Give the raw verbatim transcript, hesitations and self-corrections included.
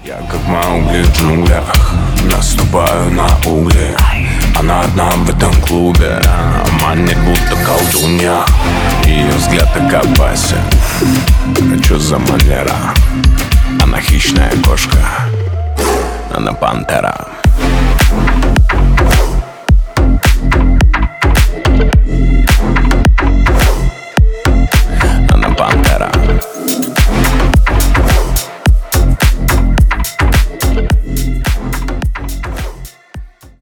Я как Маугли в джунглях, наступаю на угли. Она одна в этом клубе, манит будто колдунья. Ее взгляд так опасен. А чё за манера? Она хищная кошка, она пантера.